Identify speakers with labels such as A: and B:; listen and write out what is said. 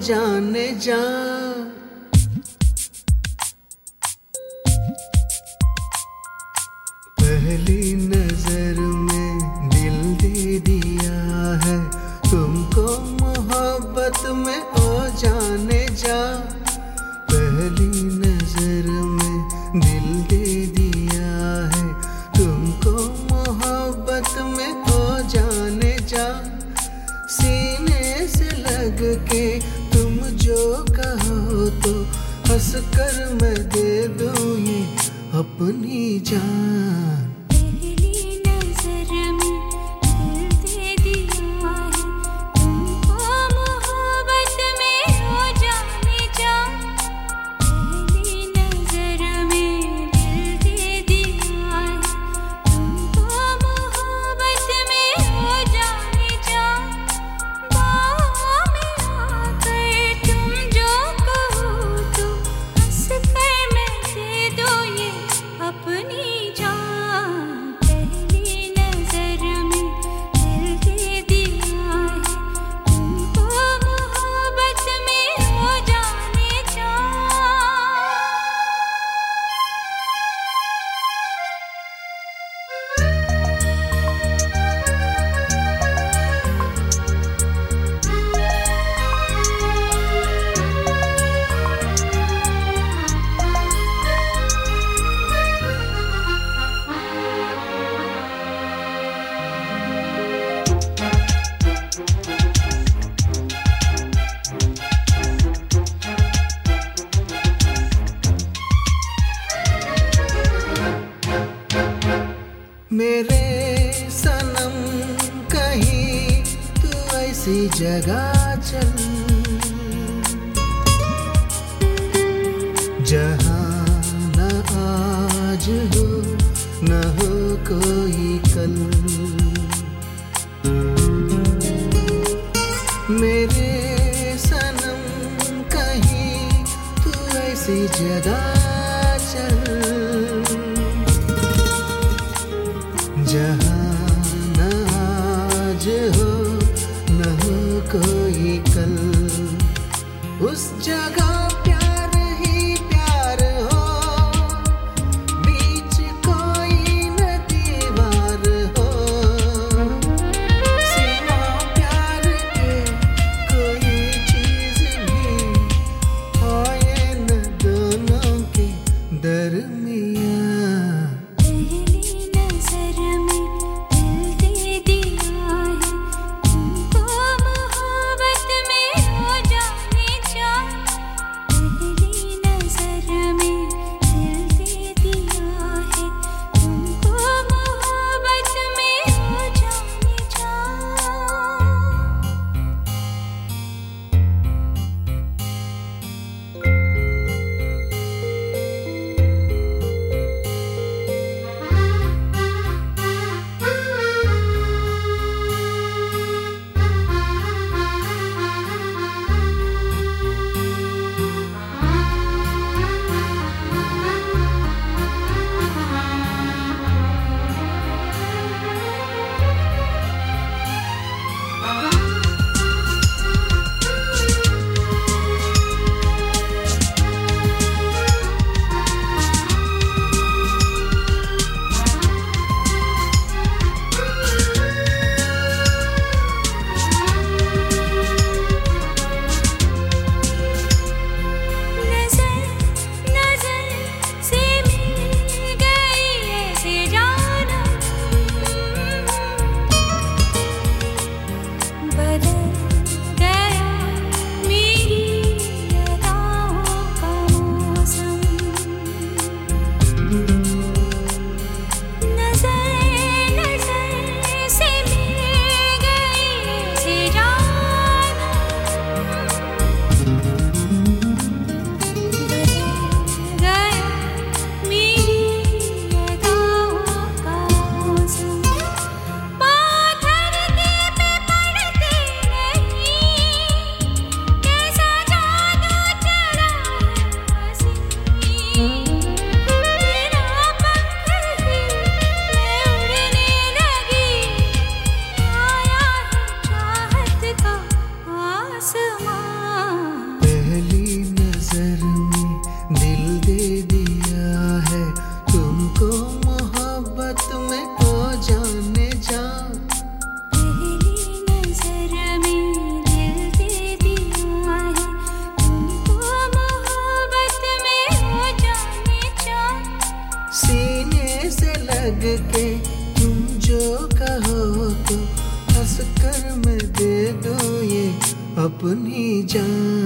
A: जाने जा। पहली नजर में दिल दे दिया है तुमको मोहब्बत में, ओ जाने जा। पहली नजर में दिल दे दिया है तुमको मोहब्बत में, ओ जाने जा। सीने से लग के तुम जो कहो तो हंस कर मैं दे दूं ये अपनी जान। मेरे सनम कहीं तू ऐसी जगह चल जहाँ न आज हो न हो कोई कल। मेरे सनम कहीं तू ऐसी जगह चल जहाँ न आज हो न हो कोई कल। उस जगह प्यार ही प्यार हो, बीच कोई न दीवार हो। सिवा प्यार के कोई चीज भी आए न दोनों के दरमियाँ। अपनी जान।